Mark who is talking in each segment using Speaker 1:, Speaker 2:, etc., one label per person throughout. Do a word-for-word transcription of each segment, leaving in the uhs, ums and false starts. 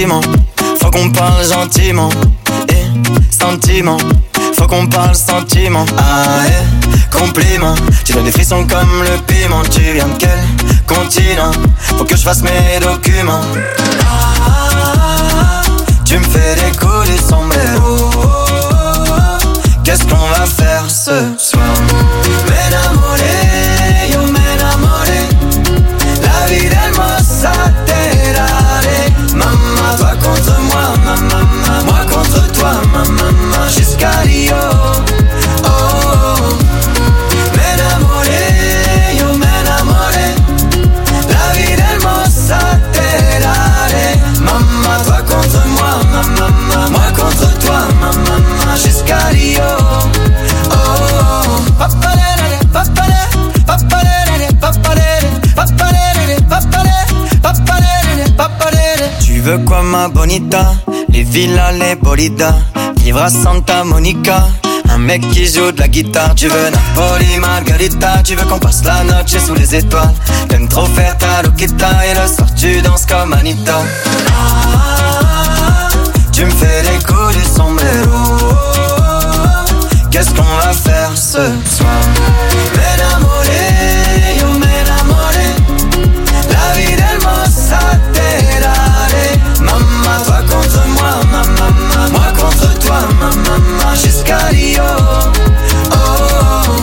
Speaker 1: sentiment, faut qu'on parle gentiment. Et sentiment, faut qu'on parle sentiment. Ah eh, compliment, tu donnes des frissons comme le piment. Tu viens de quel continent? Faut que je fasse mes documents. Ah, tu me fais des coups du sombrero. Qu'est-ce qu'on va faire ce soir? M'enamoré, yo m'enamoré. La vida hermosa te daré. Maman, toi contre moi, maman, moi contre toi, maman, jusqu'à Rio. Oh, oh. M'enamoré, yo m'enamoré. La vida hermosa te daré. Maman, toi contre moi, maman, moi contre toi, maman, jusqu'à Rio. Oh, oh. Papalere, papalere, papalere, papalere, papalere, papalere, papalere, papalere. Tu veux quoi ma bonita? Les villas, les bolidas, vivre à Santa Monica. Un mec qui joue de la guitare. Tu veux Napoli, Margarita. Tu veux qu'on passe la noche sous les étoiles. T'aimes trop faire ta loquita. Et le soir tu danses comme Anita. Ah, tu me fais des coups du sombrero. Qu'est-ce qu'on va faire ce soir? M'enamoré, yo m'enamoré. La vida hermosa te daré. Maman, toi contre moi, maman, moi contre toi, maman, jusqu'à Rio. Oh, oh.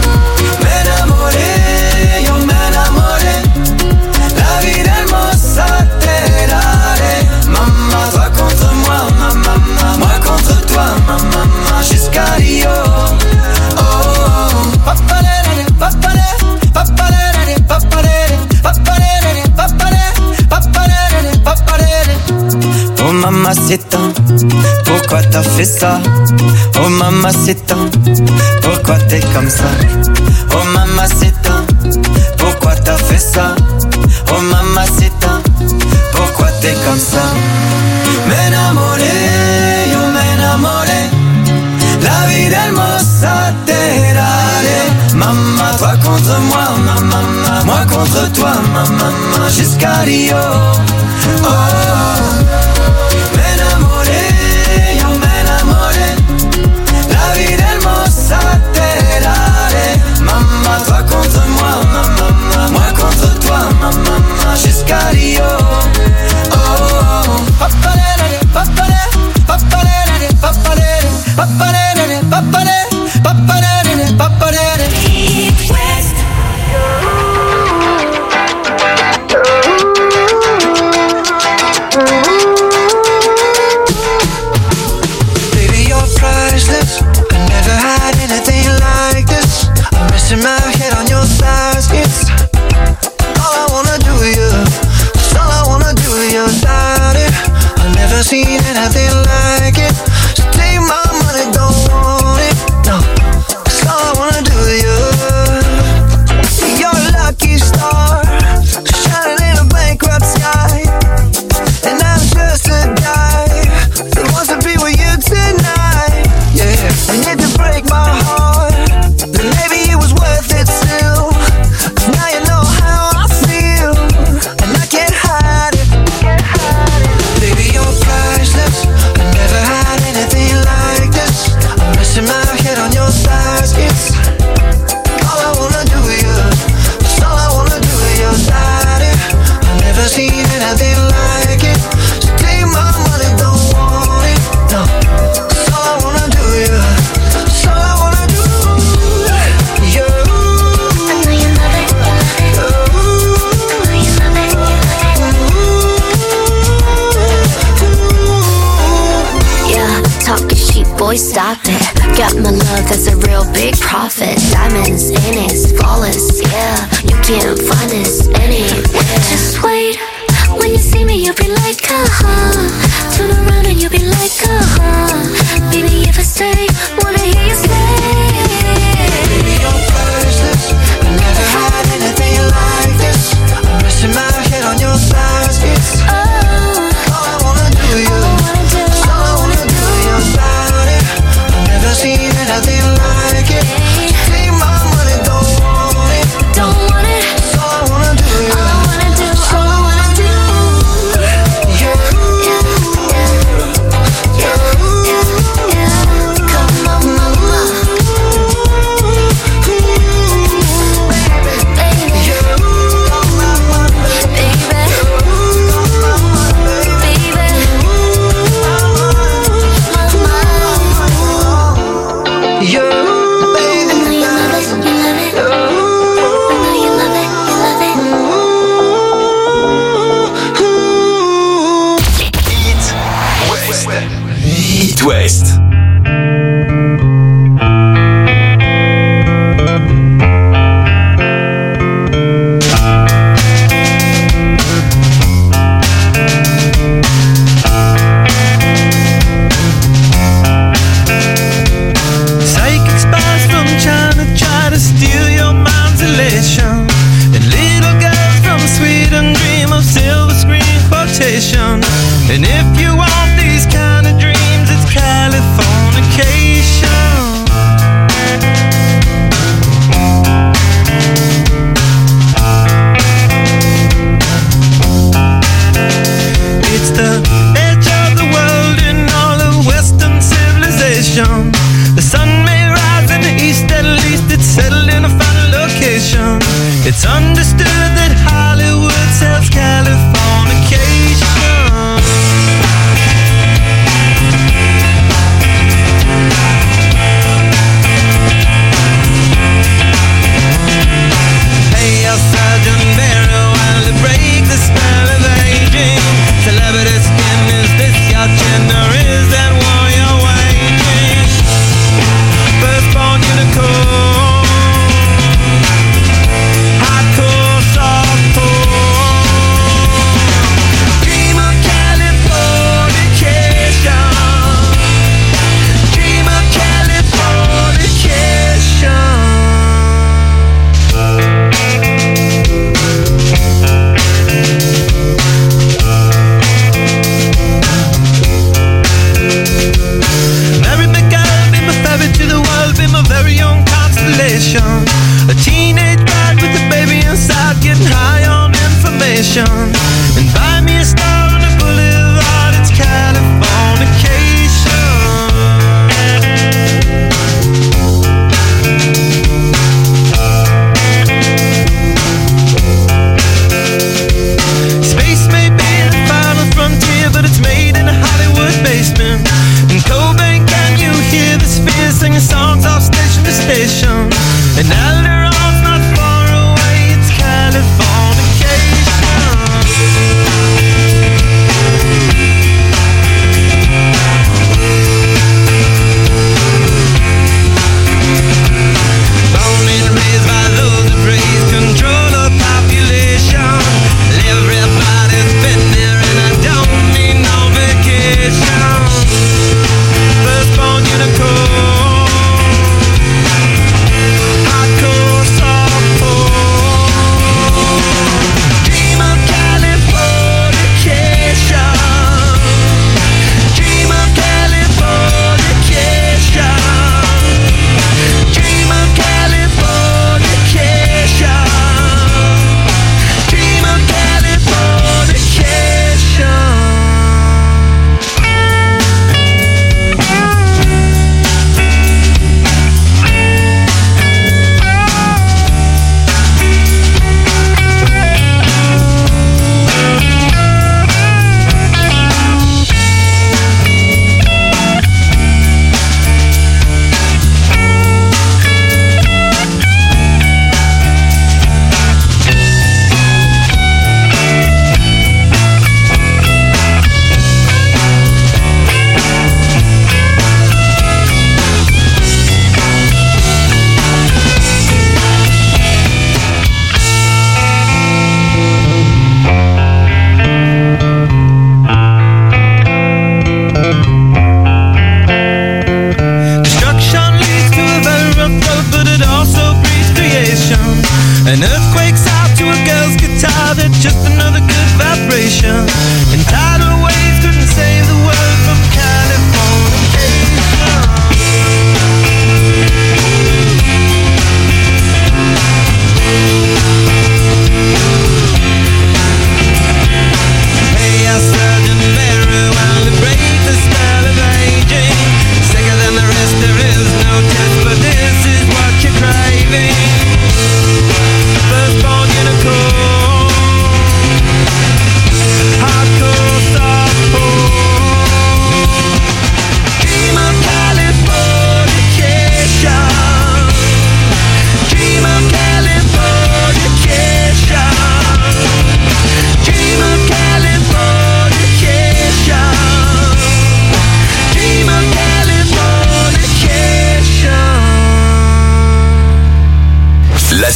Speaker 1: M'enamoré, yo m'enamoré. La vida hermosa te daré. Maman, toi contre moi, maman, moi contre toi, maman, jusqu'à Rio. Oh, oh. Papalere, papalere, papalere, papalere, papalere, papalere, papalere, papalere. Oh mamacita, pourquoi t'as fait ça? Oh mamacita, pourquoi t'es comme ça? Oh mamacita, pourquoi t'as fait ça? Oh mamacita, pourquoi t'es comme ça? M'enamoré, yo m'enamoré. La vida hermosa te daré. Maman, toi contre moi, maman, moi contre toi, maman, jusqu'à Rio. Oh, oh. M'enamoré, yo m'enamoré. La vida hermosa te daré. Maman, toi contre moi, maman, moi contre toi, maman, jusqu'à Rio. Oh, oh. Papalere, papalere, papalere, papalere, papalere, papalere, papalere, papalere. East West.
Speaker 2: Baby, you're priceless. I never had anything like this. I'm resting my head on your thighs. It's all I wanna do, yeah. It's all I wanna do, yeah. Without it, I've never seen anything like it. So take my money, don't want it. No, it's all I wanna do, yeah. You're a lucky star, shining in a bankrupt sky. And I'm just a guy that wants to be with you tonight. Yeah, and if you break my heart, then maybe it was worth it still. 'Cause now you know how I feel, and I can't hide it. Baby, you're priceless. I never had anything like this. I'm resting my head on your thighs. It's all I wanna do, yeah. It's all I wanna do, yeah. Without it, I've never seen anything like it. So take my money, don't want it. No, it's all I wanna do, yeah. It's all I wanna do, yeah.
Speaker 3: I know you love it, you love it. I know you love it, you love it. Yeah, talking cheap, boy, stop it. Got my love, that's a real big profit. Diamonds in it, flawless, yeah. You can't find this anywhere. Just wait, when you see me, you'll be like, uh-huh. Turn around and you'll be like, uh-huh. Baby, if I stay, wanna hear you say.
Speaker 2: Baby, you're priceless. I never had anything like this. I'm resting my head on your thighs. It's
Speaker 3: Oh,
Speaker 2: all I wanna do, yeah. It's all I wanna do, yeah. Without it, I've never seen anything like it. Take my money, don't want it.
Speaker 3: don't want it.
Speaker 2: It's all I wanna do,
Speaker 3: All I
Speaker 2: yeah.
Speaker 3: wanna do,
Speaker 2: It's
Speaker 3: all I wanna do.
Speaker 2: yeah.
Speaker 3: Yeah.
Speaker 4: It West.
Speaker 5: Psychic spies from China try to steal your mind's elation, and little girls from Sweden dream of silver screen quotation. And if you want these kind of dreams, it's California.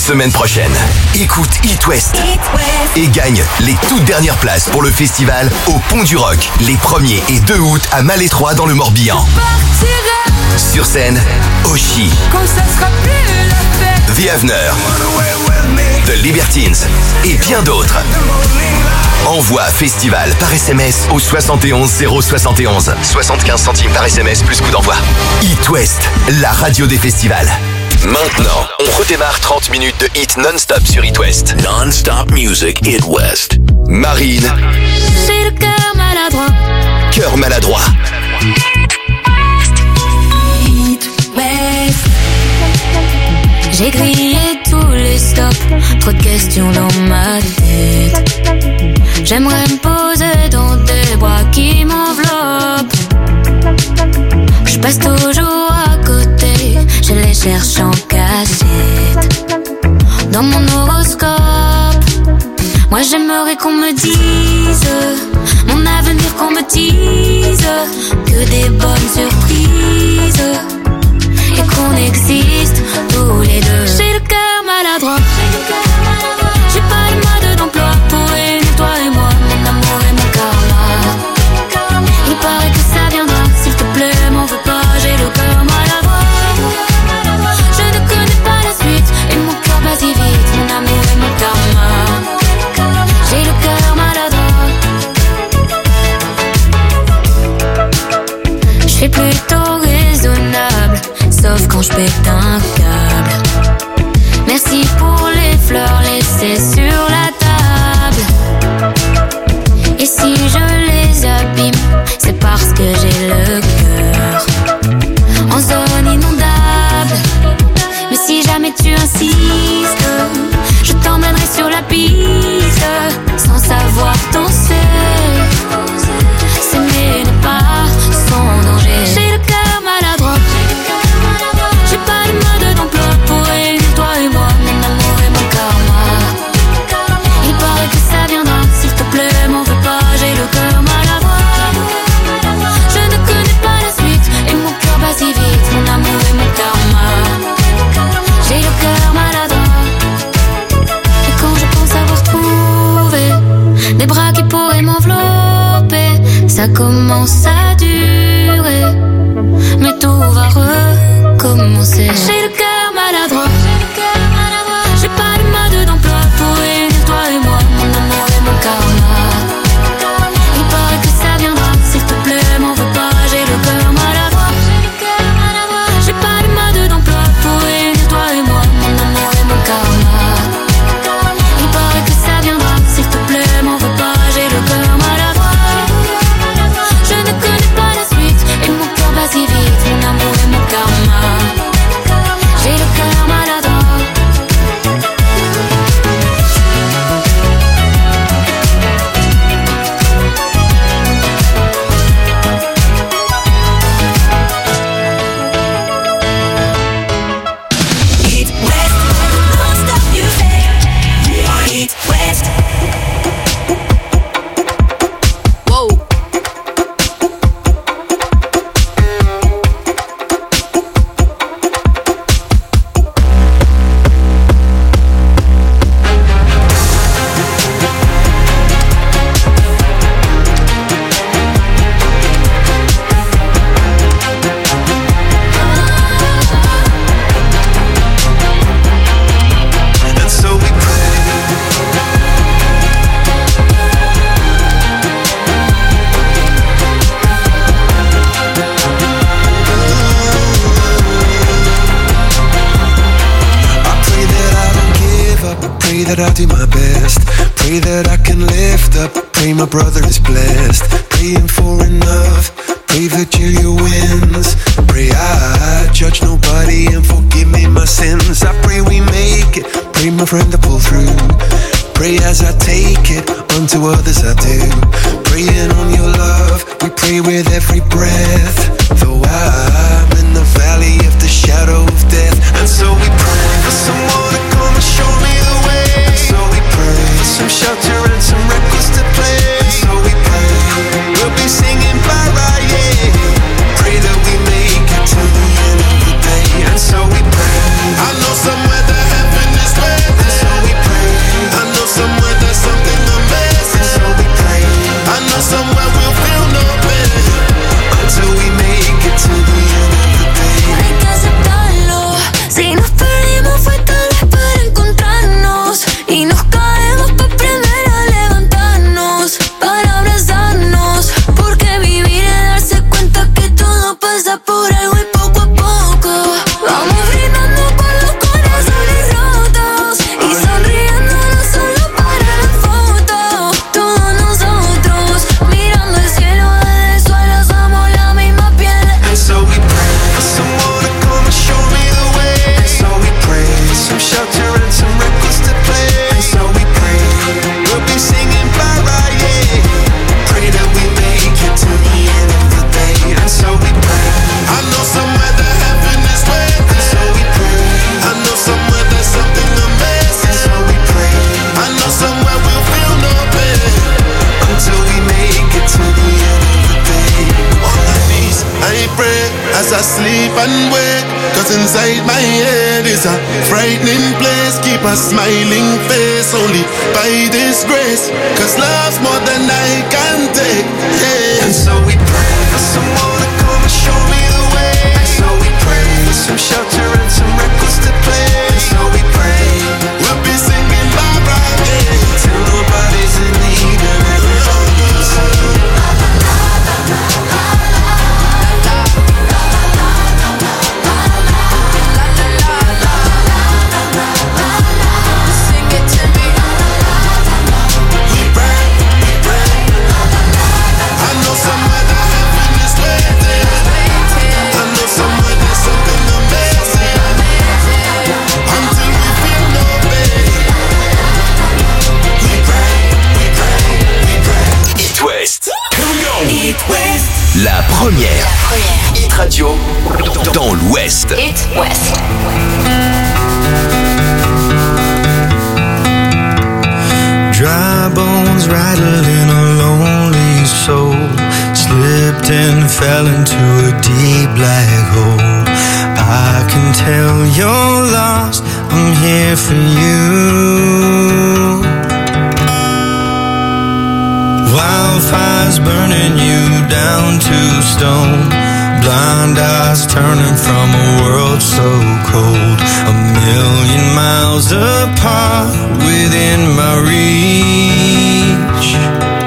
Speaker 4: semaine prochaine. Écoute It West et gagne les toutes dernières places pour le festival au Pont du Rock, les premiers et deux août à Malétroit dans le Morbihan. Sur scène, Oshi, The Avener, The Libertines et bien d'autres. Envoie festival par S M S au soixante et onze zéro soixante et onze. soixante-quinze centimes par S M S plus coût d'envoi. It West, la radio des festivals. Maintenant, on redémarre trente minutes de hit non-stop sur It West. Non-stop music, It West. Marine.
Speaker 3: J'ai le cœur maladroit.
Speaker 4: Cœur maladroit.
Speaker 3: It West. J'ai grillé tous les stops. Trop de questions dans ma tête. J'aimerais me poser dans des bras qui m'enveloppent. Je passe toujours à côté, je les cherche en cachette. Dans mon horoscope, moi j'aimerais qu'on me dise mon avenir, qu'on me dise que des bonnes surprises et qu'on existe tous les deux. J'ai le cœur maladroit, j'ai pas le mode d'emploi pour réunir toi et moi, mon amour et mon karma. Il paraît que ça viendra, s'il te plaît, m'en veux pas, j'ai le cœur maladroit. Je ne connais pas la suite et mon cœur bat si vite, mon amour et mon karma. J'ai le cœur maladroit. Je suis plutôt raisonnable, sauf quand je pète un câble. Merci pour les fleurs laissées sur la table. Et si je les abîme, c'est parce que j'ai le cœur en zone inondable. Mais si jamais tu insistes, je t'emmènerai sur la piste sans savoir danser. S'aimer n'est pas sans danger. J'ai le cœur maladroit, j'ai pas le mode d'emploi pour réunir toi et moi, mon amour et mon karma. Il paraît que ça viendra, s'il te plaît, m'en veux pas, j'ai le cœur maladroit. Je ne connais pas la suite et mon cœur bat si vite, mon amour et mon karma. J'ai le cœur maladroit. Et quand je pense avoir trouvé des bras qui pourraient m'envelopper, ça commence à durer, mais tout va recommencer. J'ai le cœur maladroit, j'ai pas le mode d'emploi pour réunir toi et moi, mon amour et mon karma. Il paraît que ça viendra, s'il te plaît, m'en veux pas, j'ai le cœur maladroit. J'ai pas le mode d'emploi pour réunir toi et moi, mon amour et mon karma. Il paraît que ça viendra, s'il te plaît, m'en veux pas, j'ai le cœur maladroit. Je ne connais pas la suite et mon cœur bat si vite, mon amour et mon karma. J'ai le cœur maladroit.
Speaker 6: It West, non-stop music. It West.
Speaker 7: Whoa.
Speaker 2: And so we pray. I pray that I don't give up. I pray that I do my best. Pray that I can lift up. Pray my brother is blessed. Praying for enough. Pray Virginia wins. Pray I judge nobody and forgive me my sins. I pray we make it. Pray my friend to pull through. Pray as I take it, unto others I do. Praying on your love, we pray with every breath. Though I'm in the valley of the shadow of death. And so we pray for someone to come and show me the way. And so we pray for some shelter and some records to play. And so we pray, we'll be singing bye bye, yeah. Pray that we make it to the end of the day. And so we pray, I know somewhere that heaven is waiting.
Speaker 8: pray as I sleep and wake, cause inside my head is a frightening place. Keep a smiling face only by this grace, cause love's more than I can take, yeah.
Speaker 2: And so we pray for someone to come and show me the way. And so we pray for some shelter and some records to play. And so we pray
Speaker 8: we'll be singing Barbara Day
Speaker 2: till nobody's in need and everybody's singing.
Speaker 4: La première, La première. Hit Radio dans, dans l'Ouest.
Speaker 3: Hit West.
Speaker 9: Dry bones rattling a lonely soul, slipped and fell into a deep black hole. I can tell you're lost, I'm here for you. Wildfires burning you down to stone, blind eyes turning from a world so cold, a million miles apart within my reach.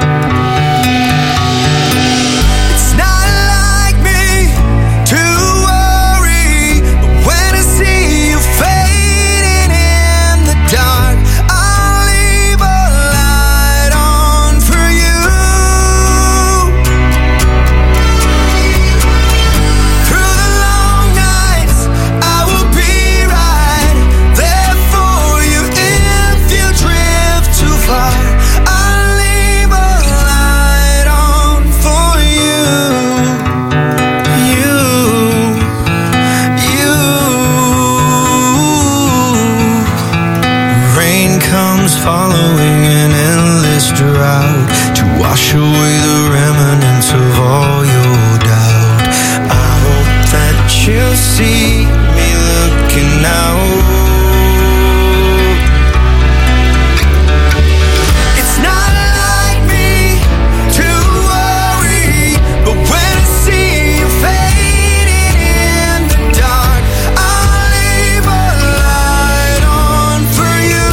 Speaker 9: It's not like me to worry, but when I see you fading in the dark, I'll leave a light on for you. Through the long nights, I will be right there for you. If you drift too far, I'll leave a light on for you. You, you. Rain comes following an endless drought to wash away the remnants of all your doubt. I hope that you'll see me looking out. It's not like me to worry, but when I see you fading in the dark, I'll leave a light on for you.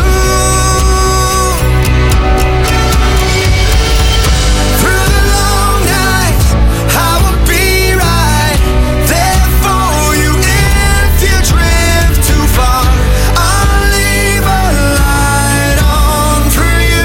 Speaker 9: Through the long nights, I will be right there for you. If you drift too far, I'll leave a light on for you.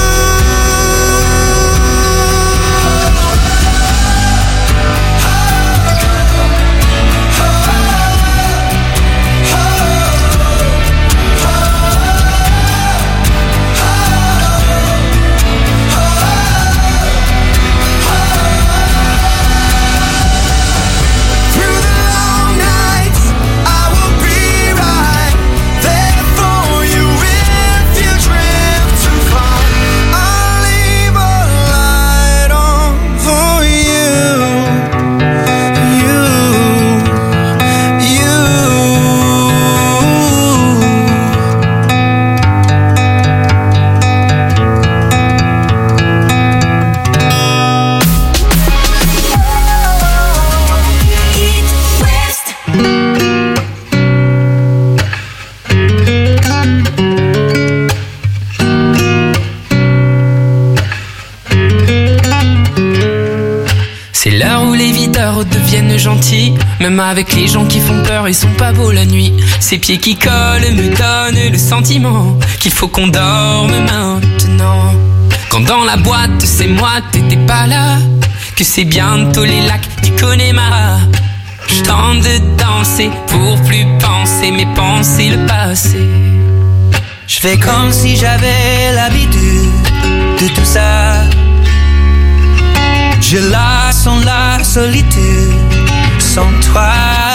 Speaker 9: Through the long nights, I will be right there for you. If you drift too far, I'll leave a light on for you. You, you.
Speaker 6: Hit West.
Speaker 10: C'est l'heure où les videurs deviennent gentils. Même avec les gens qui font peur, ils sont pas beaux la nuit. Ces pieds qui collent me donnent le sentiment qu'il faut qu'on dorme maintenant. Quand dans la boîte, c'est moi, t'étais pas là. Que c'est bientôt les lacs du Connemara. Je tente de danser pour plus penser, mais penser le passé.
Speaker 9: Je fais comme si j'avais l'habitude de tout ça. Je la sens la solitude sans toi.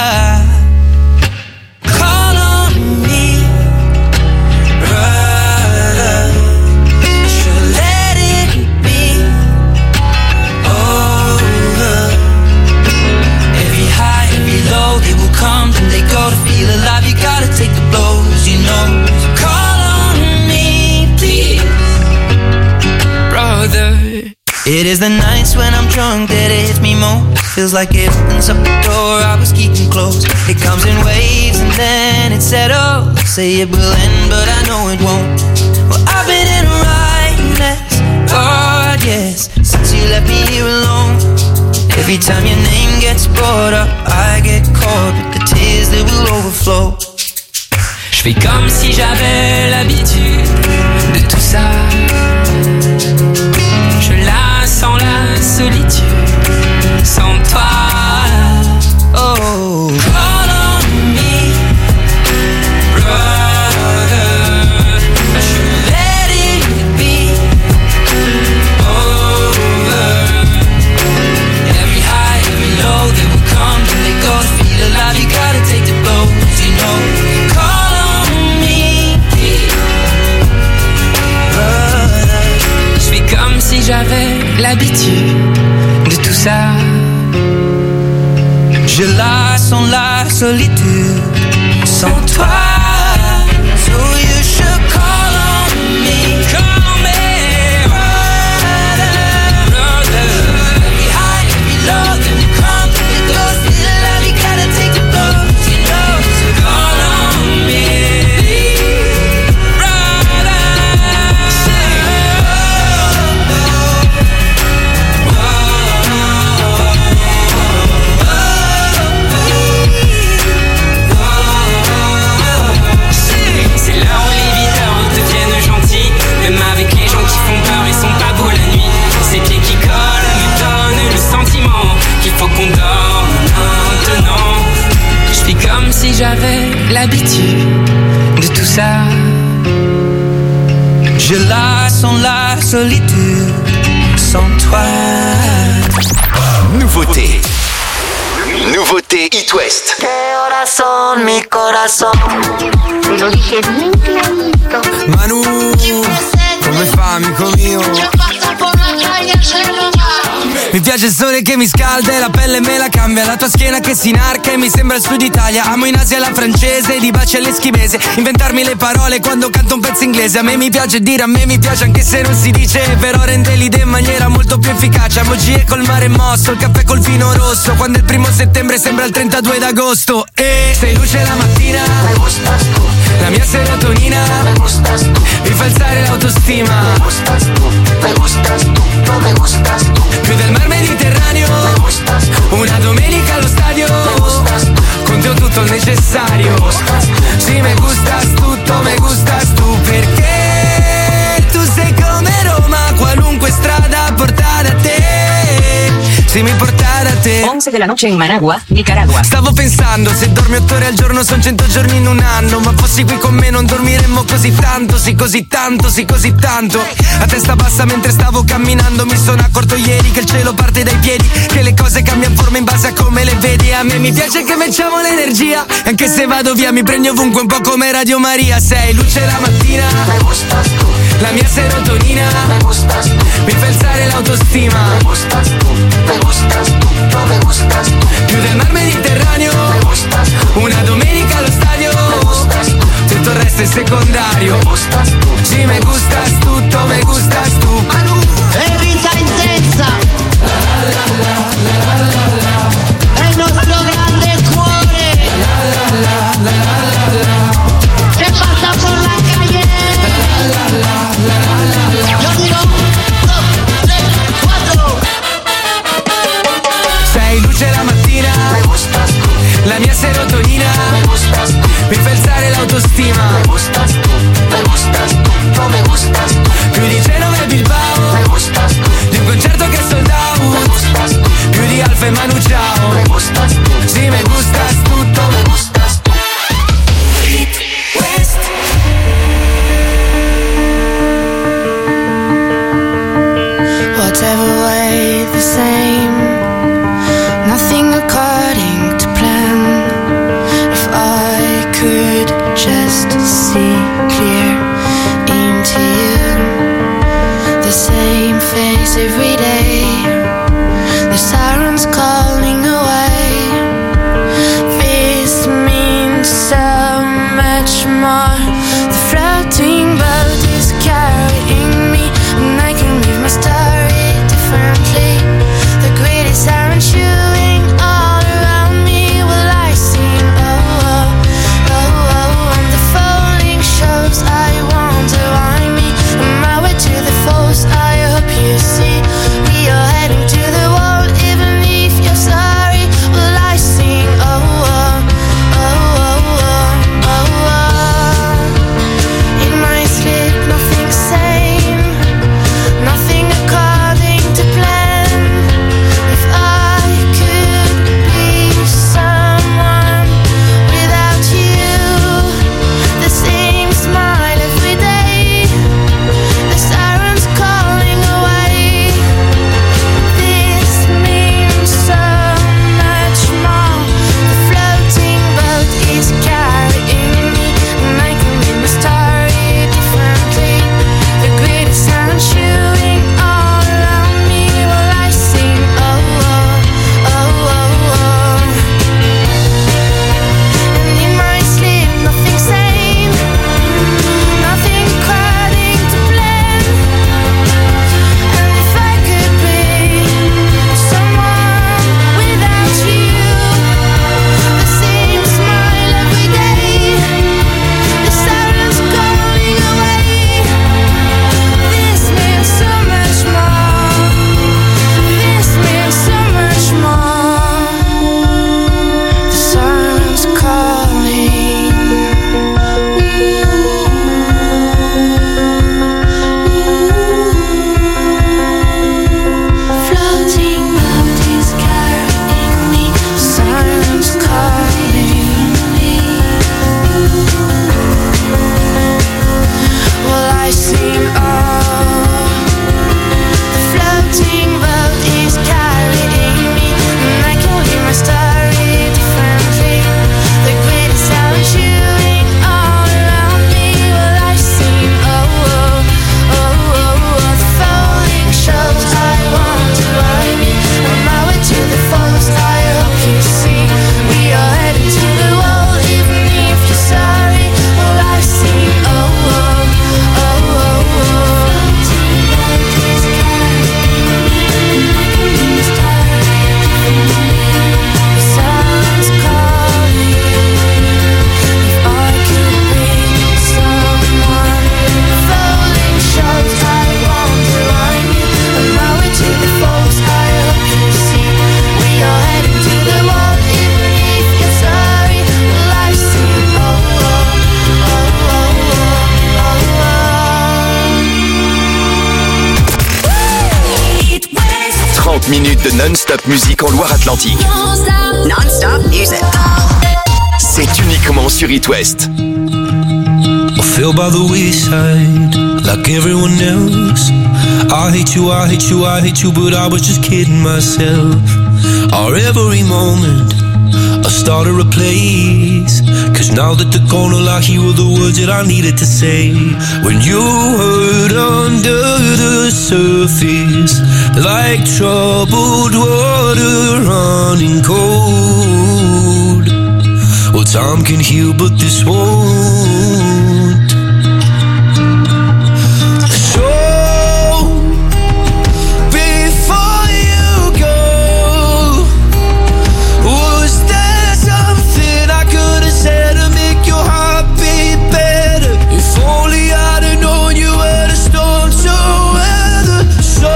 Speaker 9: Call on me, brother. Je let it be over. Every
Speaker 2: There's the nights when I'm drunk that it hits me more. Feels like it opens up the door I was keeping closed. It comes in waves and then it settles. Say it will end but I know it won't. Well, I've been in a right mess, oh yes, since you left me here alone. Every time your name gets brought up, I get caught with the tears that will overflow.
Speaker 10: Je fais comme si j'avais l'habitude de tout ça. Je la sens la solitude sans toi.
Speaker 2: Oh,
Speaker 10: call on me, brother. I should let it be over. Every high, every low, they will come and they go. To feel alive, you gotta take the blows, you know. Call on me, brother. Je fais comme si j'avais l'habitude de tout ça.
Speaker 2: je la sens la solitude sans toi. So you should call on me, call me, brother, brother. Every high, every low, then you come, then you go. Feel alive, you gotta take the blows, you know. So call on me, brother.
Speaker 10: C'est là où les videurs deviennent gentils. Même avec les gens qui font peur, ils sont pas beaux la nuit. Ces pieds qui collent me donnent le sentiment qu'il faut qu'on dorme maintenant. Je fais comme si j'avais l'habitude de tout ça.
Speaker 2: Je la sens la solitude sans toi.
Speaker 4: Nouveauté. Nouveauté It West.
Speaker 1: Corazón, mi corazón.
Speaker 3: Te lo dije bien clarito.
Speaker 11: Manu, come fa amico mio? Mi piace il sole che mi scalda e la pelle me la cambia. La tua schiena che si inarca e mi sembra il sud Italia. Amo in Asia la francese, di baci all'eschimese. Inventarmi le parole quando canto un pezzo inglese. A me mi piace dire, a me mi piace anche se non si dice. Però rende l'idea in maniera molto più efficace. Emoji col mare mosso, il caffè col vino rosso. Quando il primo settembre sembra il trentadue d'agosto. E sei luce la mattina,
Speaker 1: Me gustas tú,
Speaker 11: la mia serotonina
Speaker 1: me gustas tú,
Speaker 11: mi fa alzare l'autostima.
Speaker 1: me gustas tú, me gustas tú, no me gustas tú,
Speaker 11: Più del mar Mediterraneo,
Speaker 1: me gustas tú,
Speaker 11: una domenica allo stadio.
Speaker 1: me gustas tú,
Speaker 11: Con te ho tutto il necessario. Sì, me gustas tutto, me gustas tu. Perché tu sei come Roma, qualunque strada porta da te. Sì, mi porta da te.
Speaker 12: once de la noche en Managua, Nicaragua.
Speaker 11: Stavo pensando, se dormi otto ore al giorno son cento giorni in un anno. Ma fossi qui con me non dormiremmo così tanto. Sì, così tanto, sì, così tanto. A testa bassa mentre stavo camminando mi sono accorto ieri che il cielo parte dai piedi, che le cose cambiano forma in base a come le vedi. A me mi piace che facciamo l'energia, anche se vado via mi prendi ovunque un po' come Radio Maria. Sei luce la mattina,
Speaker 1: me gustas tú,
Speaker 11: la mia serotonina
Speaker 1: me gustas tú,
Speaker 11: mi fa alzare l'autostima.
Speaker 1: me gustas tú, me gustas tú, no me gustas tú,
Speaker 11: Più del mar Mediterraneo,
Speaker 1: me gustas tú,
Speaker 11: una domenica allo stadio.
Speaker 1: me gustas tú,
Speaker 11: Tutto il resto è secondario.
Speaker 1: me gustas tú,
Speaker 11: Sì, me gustas tutto, me gustas tu.
Speaker 13: È vita intensa, è il nostro grande cuore che passa por la calle. Yo digo dos, tres, cuatro.
Speaker 11: Sei luce la mattina,
Speaker 1: me gustas tú,
Speaker 11: la mia serotonina
Speaker 1: me gustas tú,
Speaker 11: mi fa alzare l'autostima.
Speaker 1: me gustas tú, me gustas tú, no me gustas tú,
Speaker 11: Più di Genova e Bilbao,
Speaker 1: me gustas tú,
Speaker 11: di un concerto che è sold
Speaker 1: me
Speaker 11: out.
Speaker 1: gustas tú,
Speaker 11: Più di Alfa e Manu Ciao.
Speaker 1: me gustas tú,
Speaker 11: Sì, me gustas tutto,
Speaker 1: me gustas tú.
Speaker 3: Whatever way, the same. Nothing according to plan.
Speaker 4: trente minutes de non-stop musique en Loire-Atlantique.
Speaker 6: Non-stop, non-stop music.
Speaker 4: C'est uniquement sur It West.
Speaker 14: I fell by the wayside, like everyone else. I hate you, I hate you, I hate you, but I was just kidding myself. Our every moment, I started a place. Cause now that they're gone, all I hear were the words that I needed to say. When you hurt under the surface, like troubled water running cold. Well, time can heal, but this won't. So, before you go, was there something I could have said to make your heart beat better? If only I'd have known you were the storm to weather. So,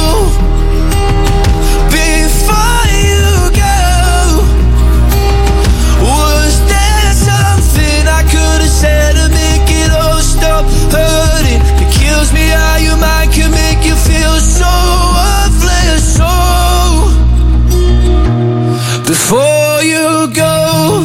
Speaker 14: before you go, was there something I could have said to make it all stop hurting? It kills me how your mind can make you feel so worthless. So, before you go,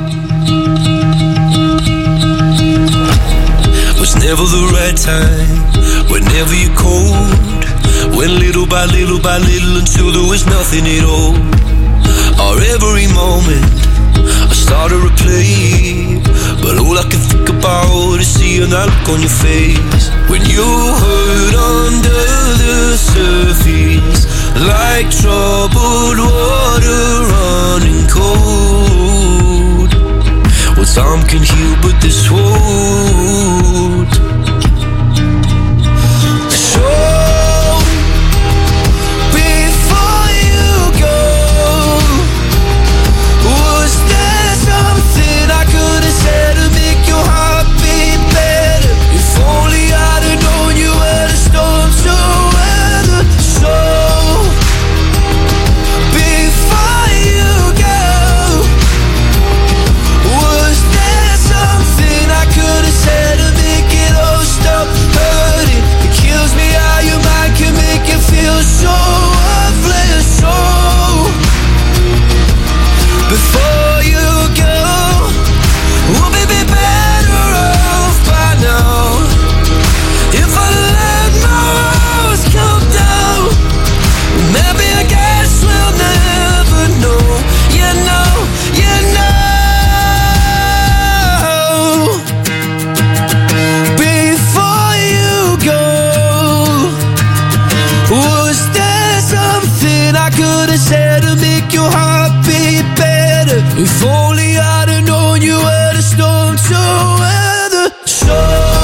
Speaker 14: was never the right time, whenever you're cold. Went little by little by little until there was nothing at all. Our every moment, I started to play, but all I can think about is seeing that look on your face. When you hurt under the surface, like troubled water running cold. Well, time can heal, but this won't. So, before you go, was there something I could have said to make your heart beat better? If only I'd have known you were the storm to weather. So, before you go, was there something I could have said to make it all stop hurting? It kills me how your mind can make you feel so worthless. So, before you go, we'll be better off by now. If I let my walls come down, maybe I guess we'll never know. You know, you know. Before you go, was there something I could have said to make your heart beat better? If only I'd have known you were the storm to weather. So,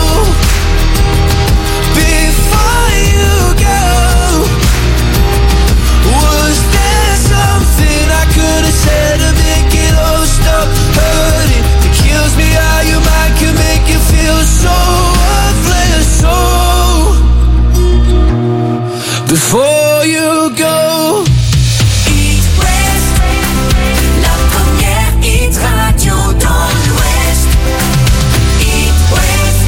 Speaker 14: before you go, was there something I could have said to make it all stop hurting? It kills me how your mind can make you feel so worthless. So, before you go.
Speaker 6: It West, la première hit radio dans l'Ouest. It West.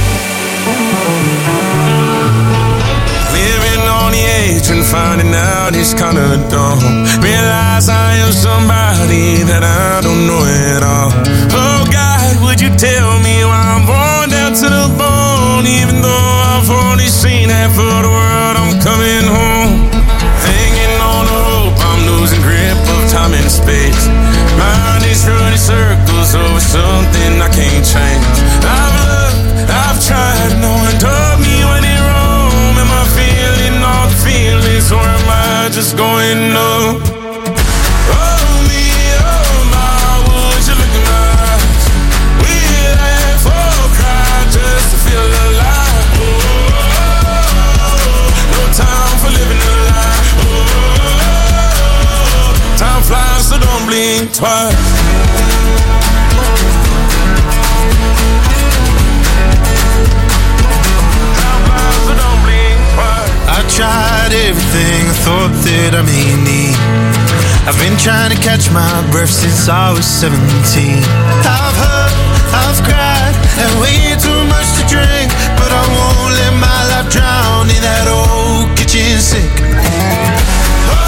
Speaker 15: Living on the edge and finding out it's kinda dumb. Realize I am somebody that I don't know at all. Oh God, would you tell me why I'm born down to the bone? Even though I've only seen half of the world, I'm coming home. Hanging on the hope, I'm losing grip of time and space. Mind is running circles over something I can't change. I've looked, I've tried, no one told me when it wrong. Am I feeling all the feelings, or am I just going numb? Oh me, oh my, would you look in my eyes? We laugh or cry just to feel alive. Oh, no time for living a lie. Oh, time flies, so don't blink twice.
Speaker 16: I tried everything I thought that I may need. I've been trying to catch my breath since I was seventeen. I've hurt, I've cried, and way too much to drink, but I won't let my life drown in that old kitchen sink. Oh,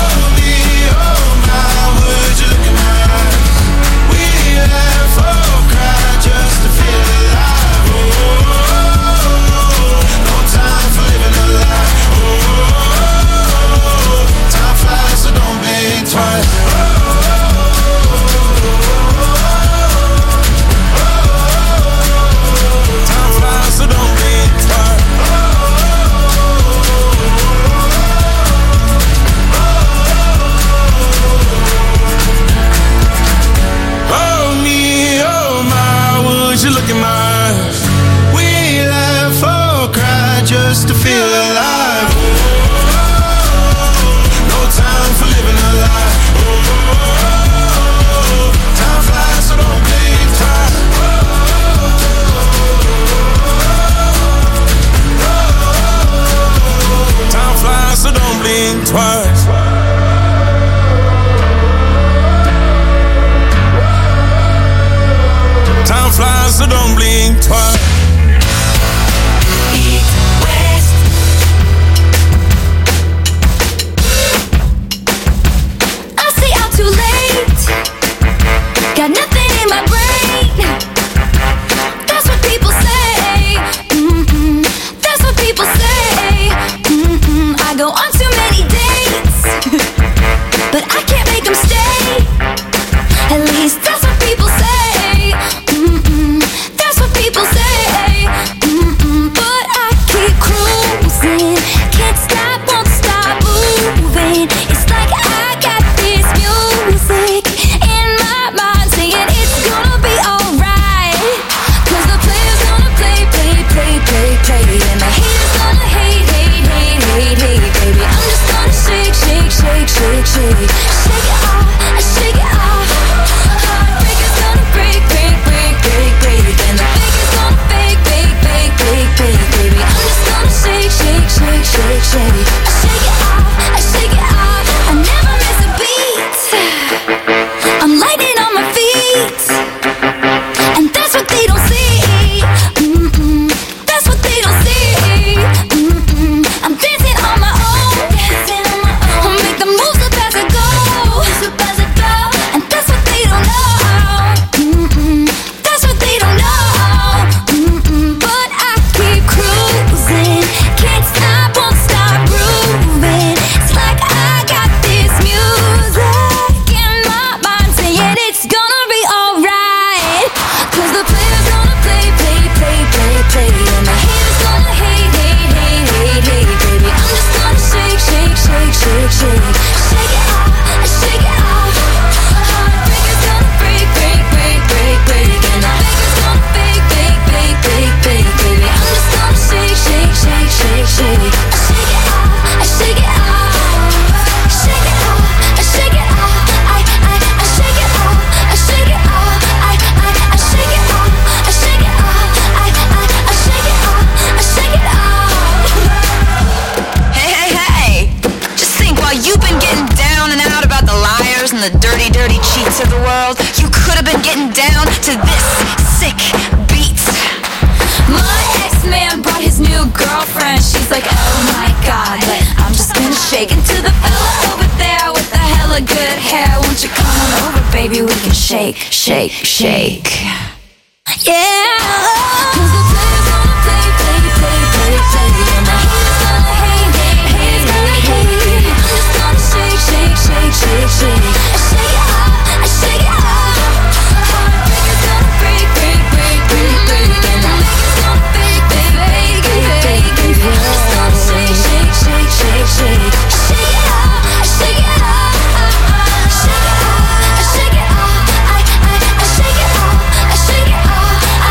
Speaker 17: dirty cheat to the world. You could have been getting down to this sick beat.
Speaker 6: My ex-man brought his new girlfriend. She's like, oh my god, but I'm just gonna shake it to the fella over there with the hella good hair. Won't you come on over, baby, we can shake, shake, shake. Yeah, cause the players gonna play, play, play, play, play. And the haters gonna hate, hate, haters gonna hate. I'm just gonna shake, shake, shake, shake, shake. I shake it up, I shake it up. Heartbreakers gonna break, break, break, break, break. And the haters gonna fake, fake, fake, fake, fake. I'm just gonna shake, shake, shake, shake, shake. I shake it up, I shake it up. Shake it up, I shake it up. I, I, I shake it up, I shake it up.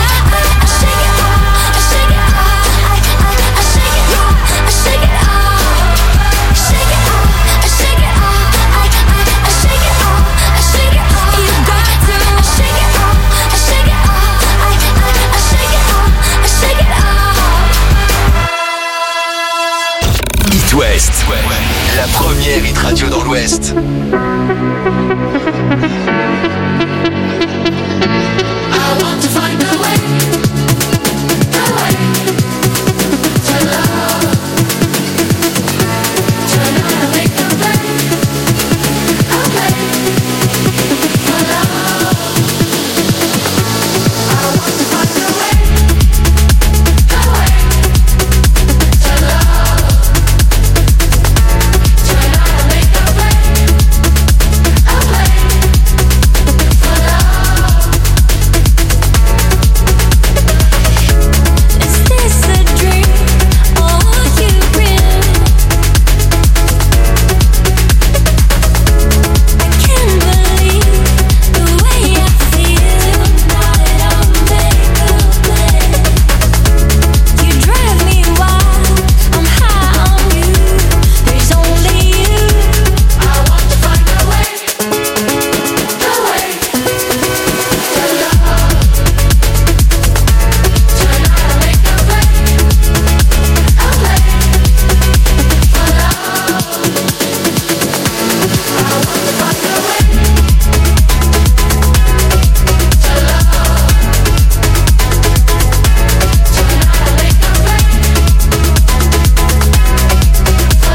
Speaker 4: It West, la première hit radio dans l'Ouest.
Speaker 6: I want to find a way, a way to love. To know how to make a way, a way for love. I want to find a way, a way to love. To know how to make a way, a way for love. Is this a dream or you real? I can't believe the way I feel. Tonight I'll make a play. You drive me wild, I'm high on you. There's only you. I want to find a way, a way to love. Tonight I'll make a play, a play for love. I want to find a way to love. Tonight I'll make a play for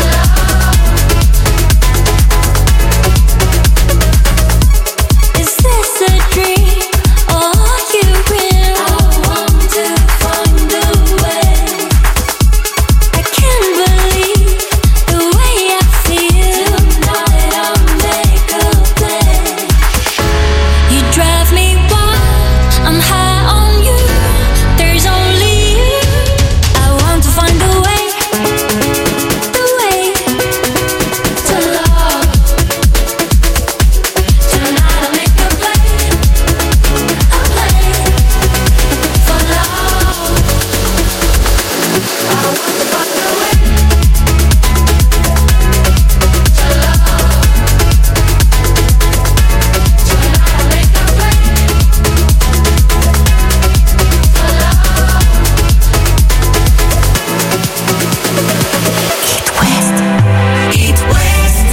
Speaker 6: love. Is this a dream or you real? I want to find a way. I can't believe the way I feel. Tonight I'll make a play. You drive me wild, I'm high on you. There's only you. I want to find a way, the way to love. Tonight I'll make a play, a play for love. I want to find a way to love. Tonight I'll make a play for love. Eat West, Eat West.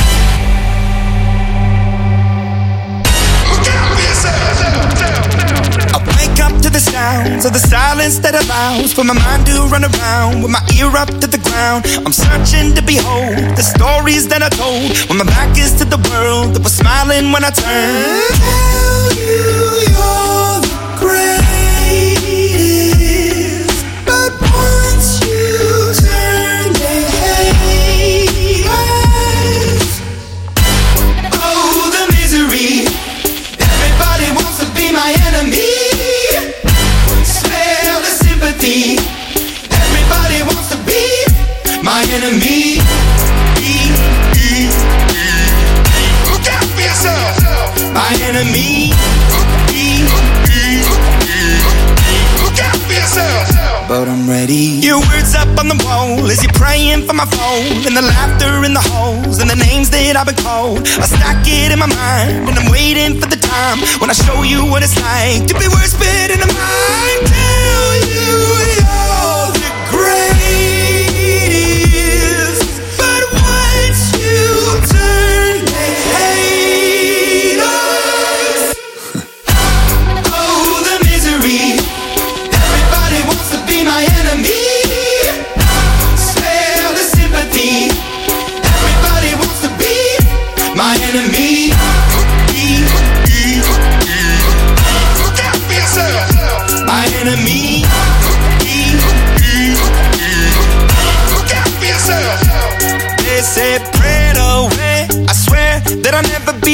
Speaker 9: I wake up to the sounds of the silence that allows for my mind to run around with my ear up to the ground. I'm searching to behold the stories that I told when my back is to the world that was smiling when I turned. Tell you you're the greatest, but once you turn, they hate us. Oh, the misery. Everybody wants to be my enemy. Smell the sympathy. Everybody wants to be my enemy. E, e, e. Look out for yourself. My enemy. E, e, e. Look out for yourself. But I'm ready. Your words up on the wall as you're praying for my phone, and the laughter in the holes and the names that I've been called. I stack it in my mind and I'm waiting for the time when I show you what it's like to be worse fit in a mind. Tell you you're the greatest, but once you turn, they hate us.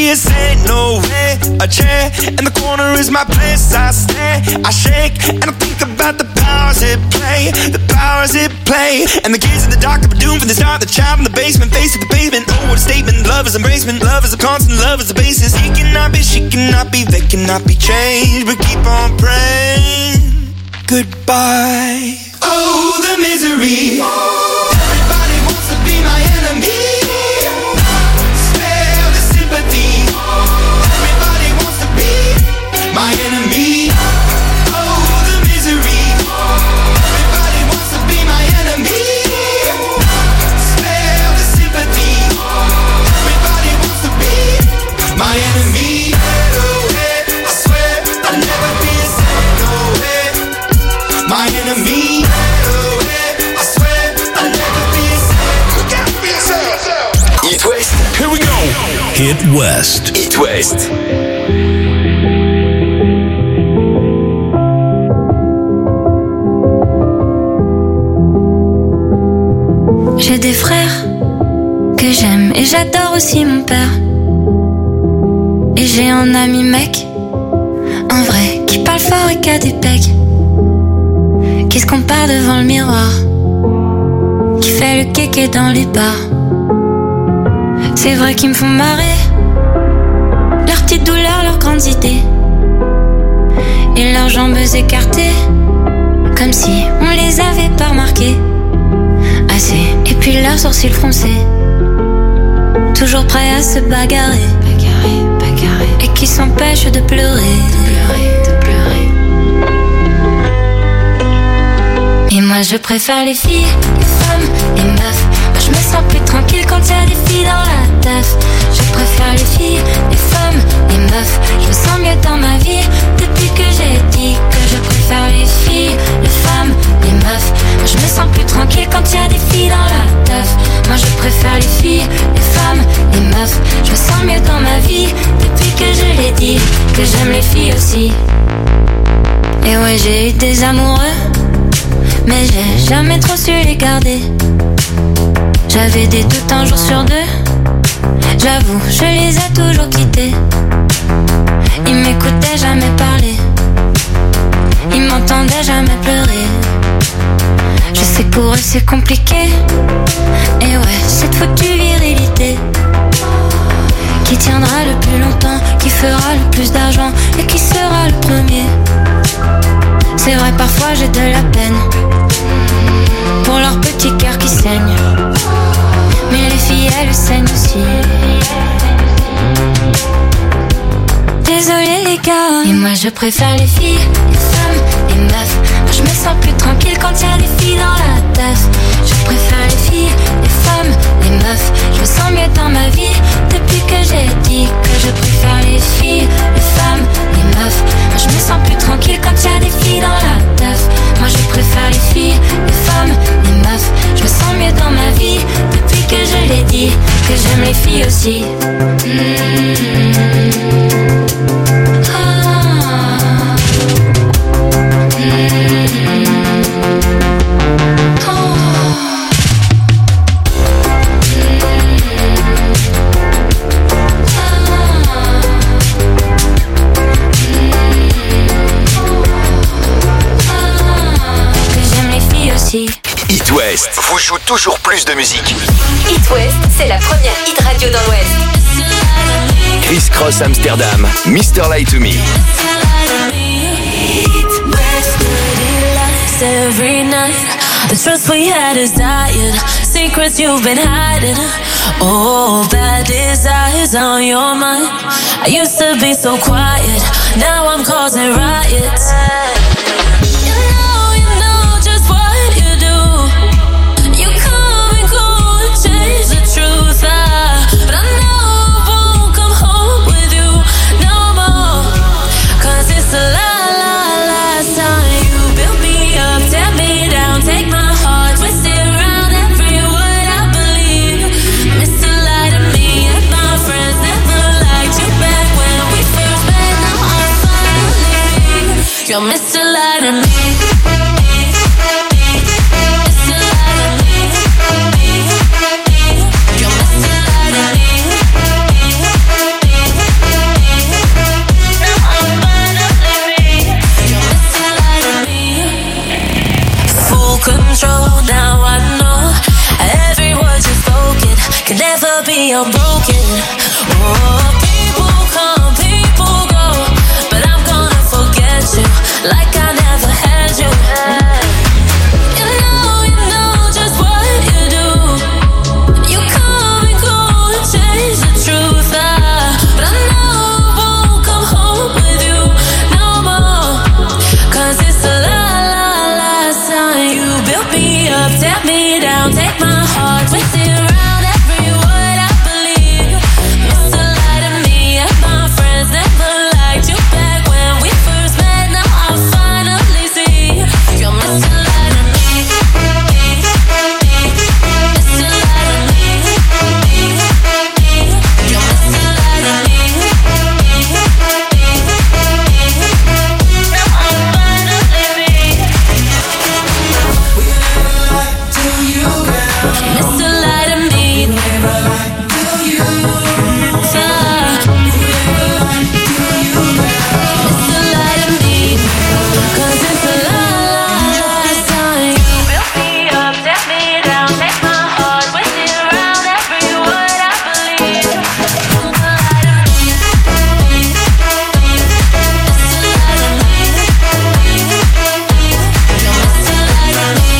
Speaker 15: be a saint, no way. A chair in the corner is my place. I stare, I shake, and I think about the powers at play, the powers at play. And the kids in the dark that were doomed from the start. The child in the basement, face to the pavement. Oh, what a statement! Love is embracement. Love is a constant. Love is the basis. He cannot be, she cannot be, they cannot be changed. But keep on praying. Goodbye.
Speaker 1: Oh, the misery. Everybody wants to be my enemy. Spare the sympathy. Everybody wants to be my enemy. Oh, the misery. Everybody wants to be my enemy. Spare the sympathy. Everybody wants to be my enemy. I swear I'll never be a saint, no way. My enemy. I swear I'll never be a saint. Look out for yourself.
Speaker 4: It West.
Speaker 15: Here we go.
Speaker 14: Hit West.
Speaker 4: It West.
Speaker 6: J'ai des frères que j'aime et j'adore aussi mon père. Et j'ai un ami mec, un vrai, qui parle fort et qui a des pecs, qui se compare devant le miroir, qui fait le kéké dans les bars. C'est vrai qu'ils me font marrer, leurs petites douleurs, leurs grandes idées, et leurs jambes écartées, comme si on les avait pas remarquées. Assez, et puis leurs sourcils froncés, toujours prêts à se bagarrer, bagarrer, bagarrer, et qui s'empêchent de pleurer, de pleurer, de pleurer. Et moi je préfère les filles, les femmes, les meufs. Moi je me sens plus tranquille quand y a des filles dans la teuf. Je préfère les filles, les femmes, les meufs. Je me sens mieux dans ma vie depuis que j'ai dit que je préfère les filles, les femmes, les meufs. Moi je me sens plus tranquille quand y a des filles dans la teuf. Moi je préfère les filles, les femmes, les meufs. Je me sens mieux dans ma vie depuis que je l'ai dit que j'aime les filles aussi. Et ouais, j'ai eu des amoureux, mais j'ai jamais trop su les garder. J'avais des doutes un jour sur deux, j'avoue, je les ai toujours quittés. Ils m'écoutaient jamais parler, ils m'entendaient jamais pleurer. Je sais que pour eux c'est compliqué, et ouais, cette foutue virilité qui tiendra le plus longtemps, qui fera le plus d'argent et qui sera le premier. C'est vrai, parfois j'ai de la peine pour leur petit cœur qui saigne, mais les filles elles saignent aussi. Désolé les gars, et moi je préfère les filles, les femmes, les meufs. Moi je me sens plus tranquille quand y a des filles dans la teuf. Je préfère les filles, les femmes, les meufs. Je me sens mieux dans ma vie depuis que j'ai dit que je préfère les filles, les femmes, les meufs. Moi je me sens plus tranquille quand y a des filles dans la teuf. Moi je préfère les filles, les femmes, les meufs. Je me sens mieux dans ma vie depuis que je l'ai dit que j'aime les filles aussi. Mmh.
Speaker 4: It West vous joue toujours plus de musique.
Speaker 18: It West, c'est la première hit radio dans l'Ouest.
Speaker 4: Chris Cross Amsterdam, mister Lie to Me.
Speaker 19: Every night, the trust we had is dying. Secrets you've been hiding. Oh, bad desires on your mind. I used to be so quiet. Now I'm causing riots. You know, you know just what you do. You come and go and change the truth. I, but I know I won't come home with you no more. Cause it's a lie, lie, last time you built me up, tear me down, take my heart, twist it around every word I believe. Mister Lie to me and my friends never liked you back when we first met. Now I'm finally, you're Mister Lie to me. me I'm broken. Oh, people come, people go, but I'm gonna forget you like I never had you. You know, you know just what you do. You come and go and change the truth, ah, but I know I won't come home with you no more. Cause it's the la la last time you built me up, tear me down, take my heart, twist it around every word I believe. Miss the light of me and my friends never liked you back when we first met. Now I finally see you're Mister Light of me, Mister Light of me, you're Mister Light of me. Now I finally see Mister Light of me. Do you? Mister Light of me. Cause it's the last time you built me up, set me down, take my heart, twist it around every word I believe. Mister Light of me. Mister Light of me. You're Mister Light of me.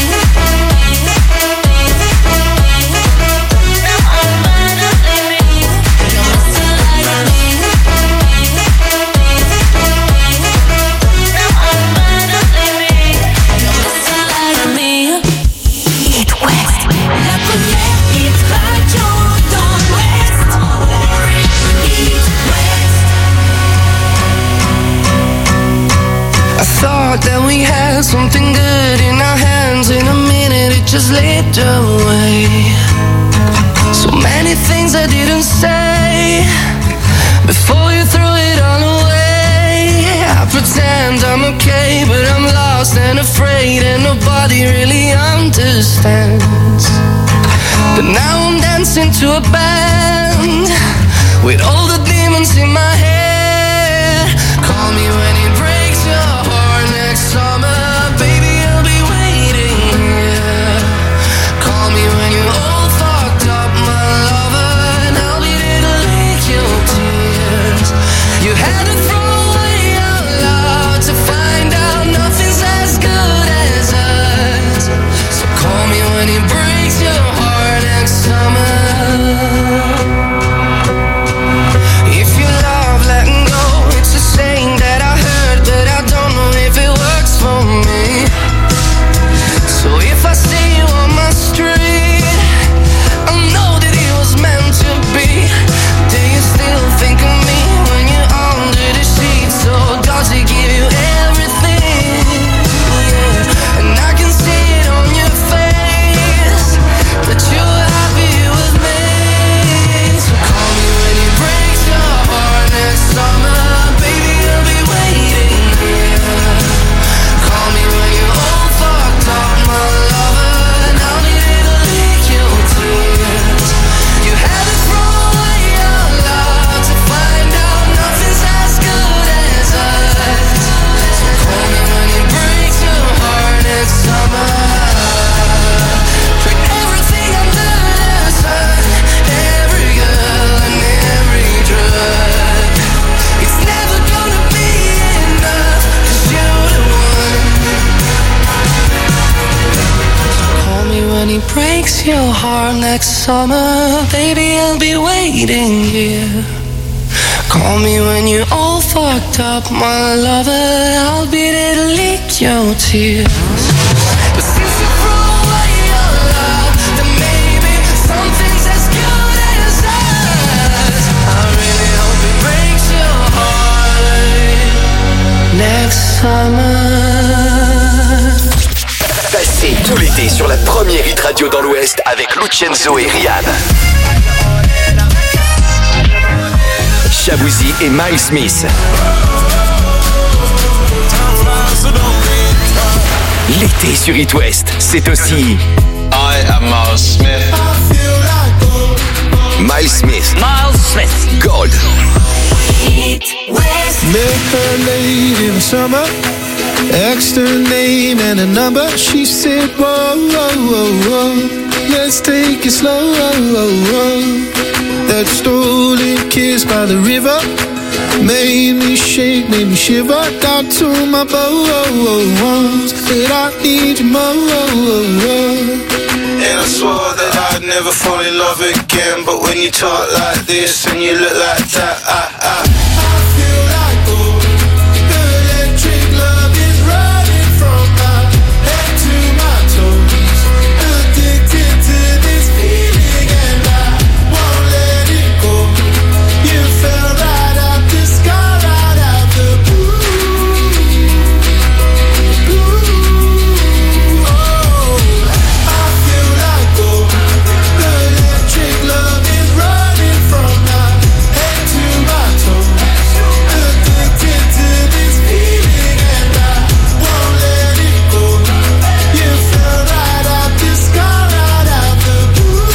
Speaker 2: I thought that we had something good in our hands. In a minute it just slipped away. So many things I didn't say before you threw it all away. I pretend I'm okay, but I'm lost and afraid, and nobody really understands. But now I'm dancing to a band with all the demons in my head. Call me when it breaks your heart next summer, baby, I'll be waiting here. Call me when you're all fucked up, my lover, and I'll be there to lick your tears. You had to throw away our love to find out nothing's as good as us. So call me when it breaks your heart next summer. If you love letting go, it's a saying that I heard, but I don't know if it works for me. So if I see you on my street, I know that it was meant to be. Do you still think of me when you're under the sheets? Or does he give you everything? Yeah. And I can see it on your face that you're happy with me. So call me when it breaks your heart next summer, baby, I'll be waiting here. Call me when you're all fucked up, my lover, and I'll be there to lick your tears. You had to throw away your love to find out nothing's as good as us. So call me when it breaks your heart next summer. Put everything under the sun, every girl and every drug. It's never gonna be enough, cause you're the one. Call me when he breaks your heart next summer, baby, I'll be waiting here. Call me when you're all fucked up, my lover, I'll be there to lick your tears. But since you threw away your love, then maybe something's as good as us. I really hope it breaks your heart next summer.
Speaker 4: Passez tout l'été sur la première hit radio dans l'Ouest avec Lucenzo et Rihanna. Shabuzi et Miles Smith. L'été sur It West, c'est aussi
Speaker 20: I am Miles Smith.
Speaker 4: Miles Smith.
Speaker 11: Miles Smith.
Speaker 4: Gold.
Speaker 19: It West.
Speaker 14: Met her late in the summer,
Speaker 16: Asked her name and a number, she said, whoa, whoa, whoa, whoa, let's take it slow, whoa, whoa, whoa. That stolen kiss by the river made me shake, made me shiver. Down to my bones, said I need you more.
Speaker 8: And I swore that I'd never fall in love again, but when you talk like this and you look like that, I, I, I feel like gold. The electric love is running from my head to my toes. Addicted to this feeling and I won't let it go. You fell right out the sky, right out the blue. Blue. Oh, I feel like gold. The electric love is running from my head to my toes. Addicted to this feeling and I won't let it go. You fell right out the sky, right out the blue.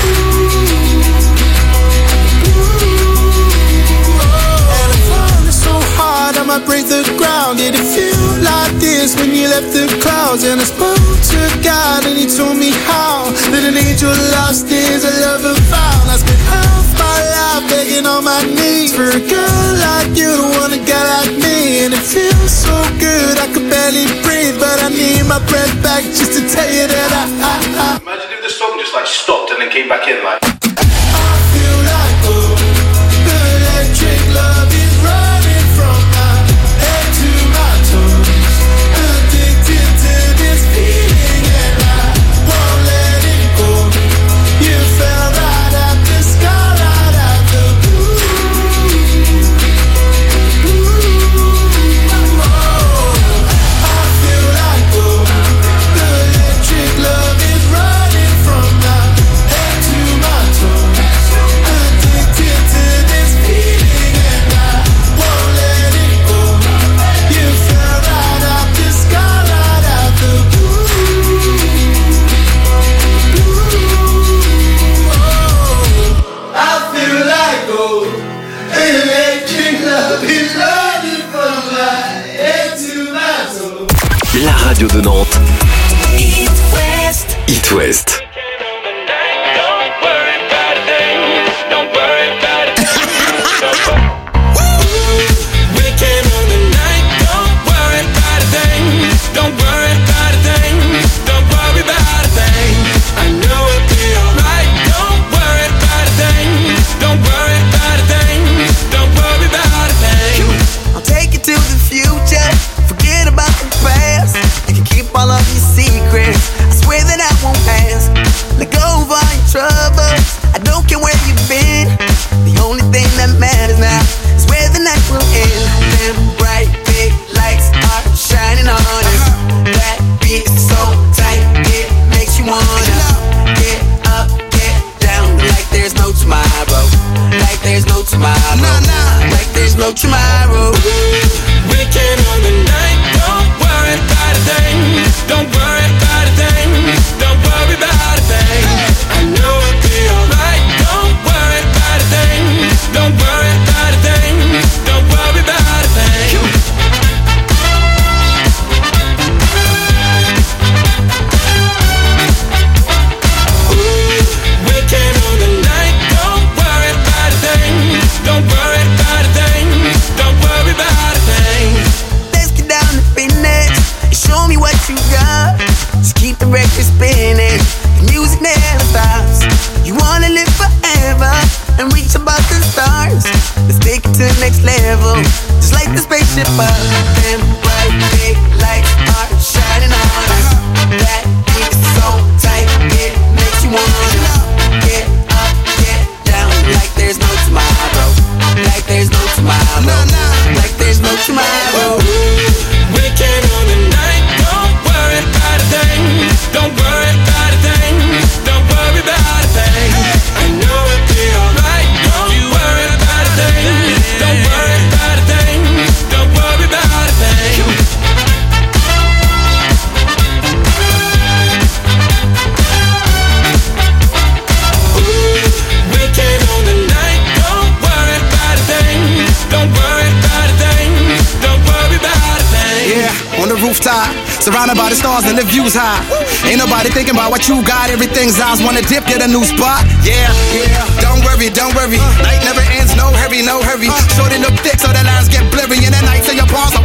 Speaker 8: And I'm falling so hard I might break the ground. Did it feel like this when you left the clouds? And I spoke to God and he told me how that an angel lost is a lover found. I spent half my life begging on my knees for a girl like you to want a guy like me. And it feels so good I could barely breathe, but I need my breath back just to tell you that I, I, I
Speaker 21: Imagine if the song just like stopped and then came back in like.
Speaker 8: I feel like gold. The electric love is running from my head to my toes. Addicted to this feeling and I won't let it go. You fell right out the sky, right out the blue. Blue. Oh, I feel like gold. The electric love is running from my head to my toes. Addicted to this feeling and I won't let it go. You fell right out the sky, right out the blue. Blue. Oh, I feel like gold. Electric love is running from my head to my toes.
Speaker 4: La radio de Nantes.
Speaker 2: Eat West.
Speaker 4: It West.
Speaker 15: We came on the night, don't worry about a thing. Don't worry about a thing. Don't worry about a thing. I know it'll be alright. Don't worry about a thing. Don't worry about a thing. Don't worry about a thing.
Speaker 2: I'll take you to the future. Forget about the past. You can keep all of your secrets. I swear that I won't pass. Let go of all your troubles. I don't care where you've been. The only thing that matters now is where the night will end. Them bright big lights are shining on us. That beat so tight it makes you wanna get up, get down like there's no tomorrow. Like there's no tomorrow. Like there's no tomorrow.
Speaker 15: We came on the night, don't worry about a thing. Don't worry about a thing. Don't worry about a thing. I know it'll be alright. Don't worry about a thing. Don't worry about a thing. Don't worry about a thing. We came on the night, don't worry about a thing. Don't worry about a thing. Don't worry about a thing.
Speaker 2: Let's get down to business and show me what you got. Just keep the record spinning. The music never stops. You wanna live forever and reach above the stars. Let's take it to the next level. Just like the spaceship up. Them bright big lights are shining on us. That beat is so tight it makes you wanna get up, get down like there's no tomorrow. Like there's no tomorrow. Like there's no tomorrow.
Speaker 15: We came on the night, don't worry about a thing. Don't worry about a thing. Don't worry about a thing. I know it'll be alright. Don't you worry about a thing. Don't worry about a thing. Don't worry about a
Speaker 5: rooftop, surrounded by the stars and the views high. Ain't nobody thinking about what you got. Everything's eyes wanna dip, get a new spot. Yeah, yeah. Don't worry, don't worry. Night never ends, no hurry, no hurry. Shorty look thick, so the lines get blurry. In the night, say your palms.